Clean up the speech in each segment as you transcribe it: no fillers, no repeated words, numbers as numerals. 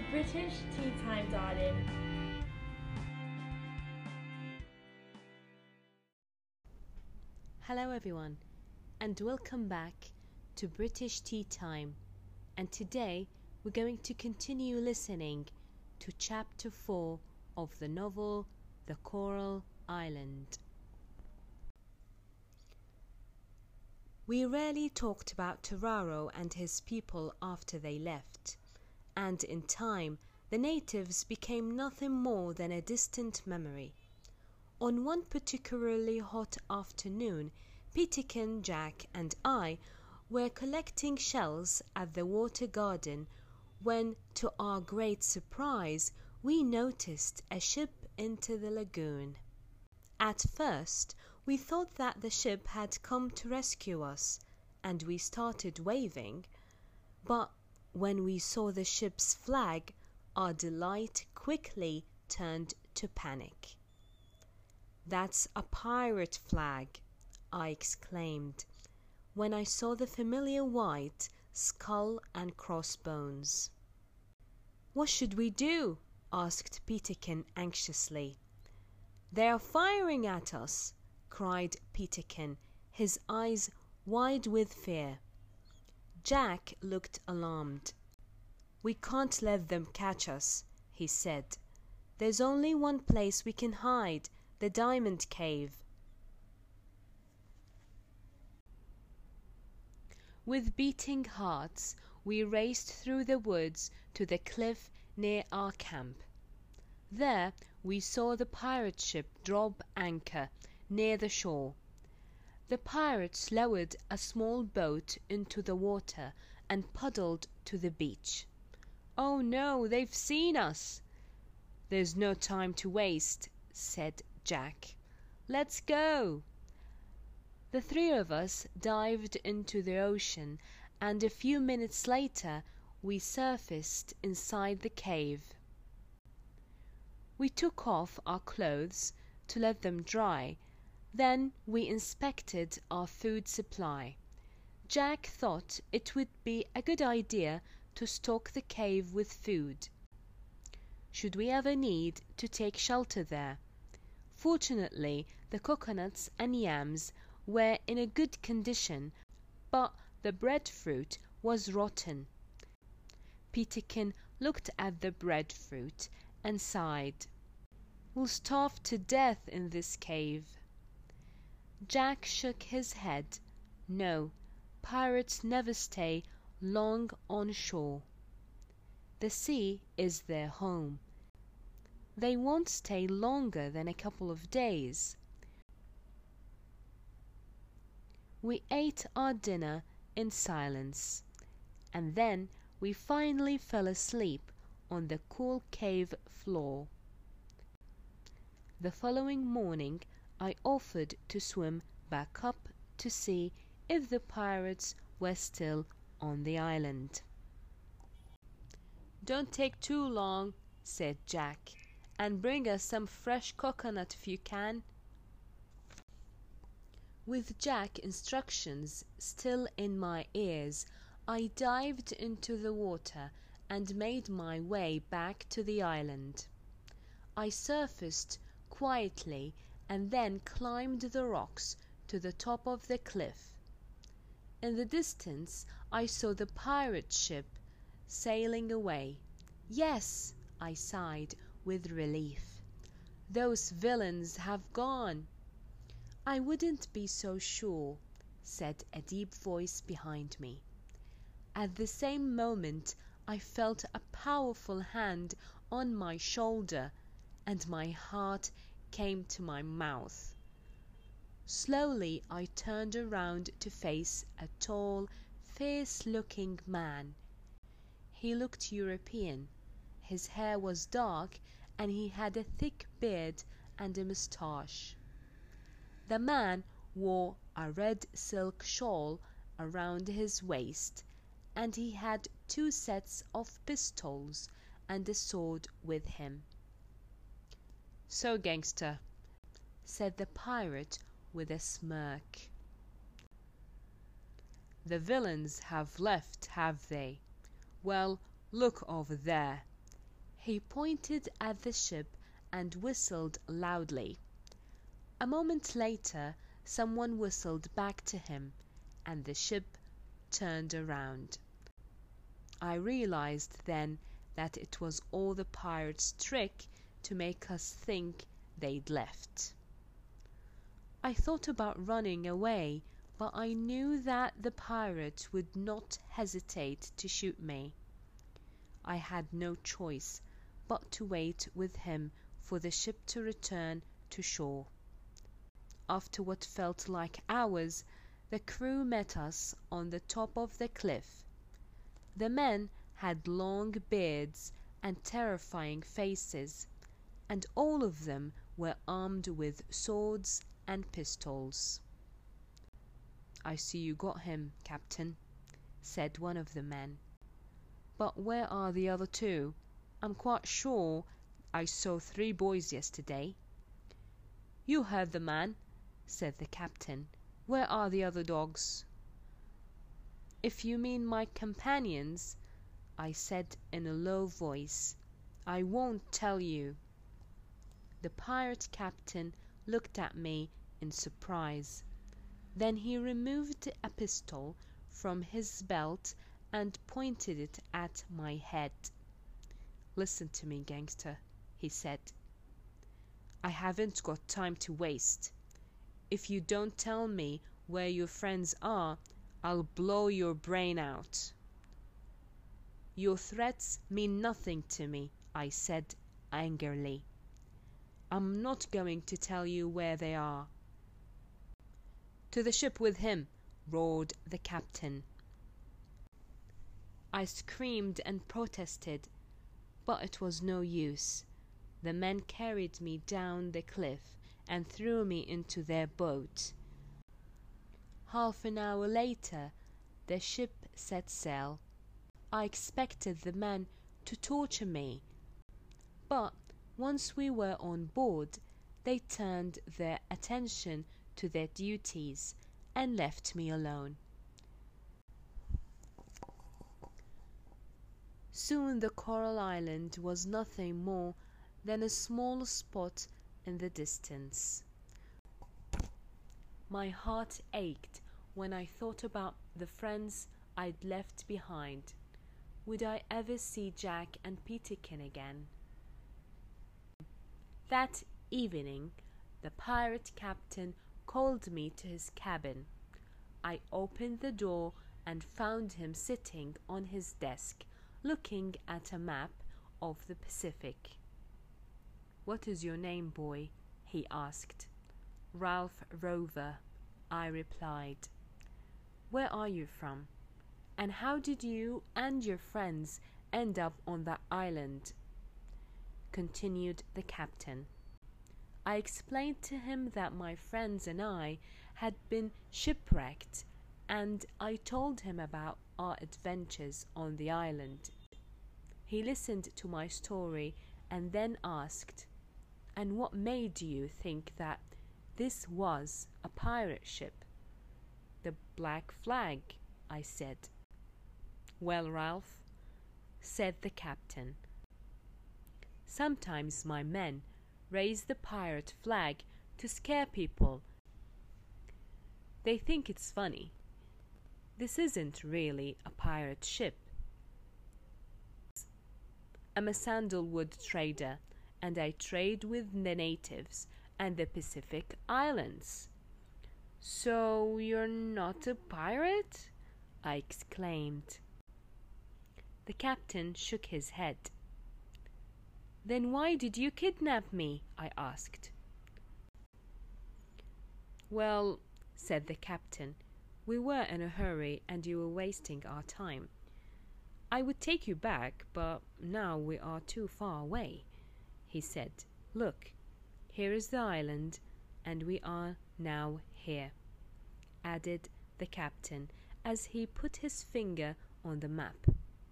British Tea Time, darling. Hello everyone, and welcome back to British Tea Time. And today we're going to continue listening to Chapter 4 of the novel The Coral Island. We rarely talked about Toraro and his people after they left, and in time the natives became nothing more than a distant memory. On one particularly hot afternoon, Peterkin, Jack and I were collecting shells at the water garden when, to our great surprise, we noticed a ship enter the lagoon. At first, we thought that the ship had come to rescue us, and we started waving. But when we saw the ship's flag, our delight quickly turned to panic. "That's a pirate flag," I exclaimed, when I saw the familiar white skull and crossbones. "What should we do?" asked Peterkin anxiously. "They are firing at us!" cried Peterkin, his eyes wide with fear. Jack looked alarmed. "We can't let them catch us," he said. "There's only one place we can hide, the Diamond Cave." With beating hearts, we raced through the woods to the cliff near our camp. There we saw the pirate ship drop anchor near the shore. The pirates lowered a small boat into the water and paddled to the beach. "Oh no, they've seen us!" "There's no time to waste," said Jack. "Let's go!" The three of us dived into the ocean, and a few minutes later we surfaced inside the cave. We took off our clothes to let them dry. Then we inspected our food supply. Jack thought it would be a good idea to stock the cave with food, should we ever need to take shelter there. Fortunately, the coconuts and yams were in a good condition, but the breadfruit was rotten. Peterkin looked at the breadfruit and sighed. "We'll starve to death in this cave." Jack shook his head. "No, pirates never stay long on shore. The sea is their home. They won't stay longer than a couple of days." We ate our dinner in silence, and then we finally fell asleep on the cool cave floor. The following morning I offered to swim back up to see if the pirates were still on the island. "Don't take too long," said Jack, "and bring us some fresh coconut if you can." With Jack's instructions still in my ears, I dived into the water and made my way back to the island. I surfaced quietly and then climbed the rocks to the top of the cliff. In the distance I saw the pirate ship sailing away. "Yes," I sighed with relief. "Those villains have gone." "I wouldn't be so sure," said a deep voice behind me. At the same moment I felt a powerful hand on my shoulder, and my heart came to my mouth. Slowly I turned around to face a tall, fierce-looking man. He looked European. His hair was dark, and he had a thick beard and a moustache. The man wore a red silk shawl around his waist, and he had 2 sets of pistols and a sword with him. "So, gangster," said the pirate with a smirk. "The villains have left, have they? Well, look over there." He pointed at the ship and whistled loudly. A moment later, someone whistled back to him, and the ship turned around. I realized then that it was all the pirates' trick to make us think they'd left. I thought about running away, but I knew that the pirate would not hesitate to shoot me. I had no choice but to wait with him for the ship to return to shore. After what felt like hours, the crew met us on the top of the cliff. The men had long beards and terrifying faces, and all of them were armed with swords and pistols. "I see you got him, Captain," said one of the men. "But where are the other two? I'm quite sure I saw 3 boys yesterday." "You heard the man," said the captain. "Where are the other dogs?" "If you mean my companions," I said in a low voice, "I won't tell you." The pirate captain looked at me in surprise. Then he removed a pistol from his belt and pointed it at my head. "Listen to me, gangster," he said. "I haven't got time to waste. If you don't tell me where your friends are, I'll blow your brain out." "Your threats mean nothing to me," I said angrily. "I'm not going to tell you where they are." "To the ship with him!" roared the captain. I screamed and protested, but it was no use. The men carried me down the cliff and threw me into their boat. Half an hour later, the ship set sail. I expected the men to torture me, but once we were on board, they turned their attention to their duties and left me alone. Soon the Coral Island was nothing more than a small spot in the distance. My heart ached when I thought about the friends I'd left behind. Would I ever see Jack and Peterkin again? That evening, the pirate captain called me to his cabin. I opened the door and found him sitting on his desk, looking at a map of the Pacific. "What is your name, boy?" he asked. "Ralph Rover," I replied. "Where are you from? And how did you and your friends end up on that island?" continued the captain. I explained to him that my friends and I had been shipwrecked, and I told him about our adventures on the island. He listened to my story and then asked, "And what made you think that this was a pirate ship?" "The black flag," I said. "Well, Ralph," said the captain, "sometimes my men raise the pirate flag to scare people. They think it's funny. This isn't really a pirate ship. I'm a sandalwood trader, and I trade with the natives and the Pacific Islands." "So you're not a pirate?" I exclaimed. The captain shook his head. "Then why did you kidnap me?" I asked. "Well," said the captain, "we were in a hurry and you were wasting our time. I would take you back, but now we are too far away," he said. "Look, here is the island, and we are now here," added the captain as he put his finger on the map.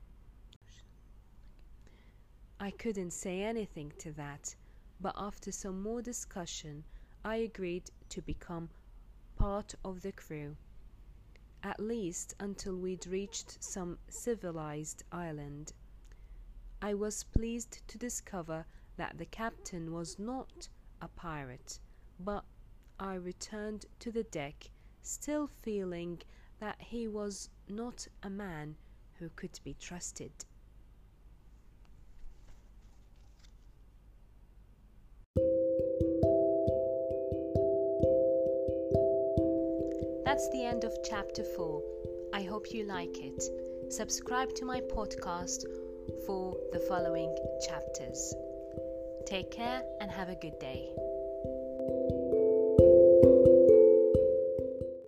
I couldn't say anything to that, but after some more discussion, I agreed to become part of the crew, at least until we'd reached some civilized island. I was pleased to discover that the captain was not a pirate, but I returned to the deck, still feeling that he was not a man who could be trusted. That's the end of chapter 4. I hope you like it. Subscribe to my podcast for the following chapters. Take care and have a good day.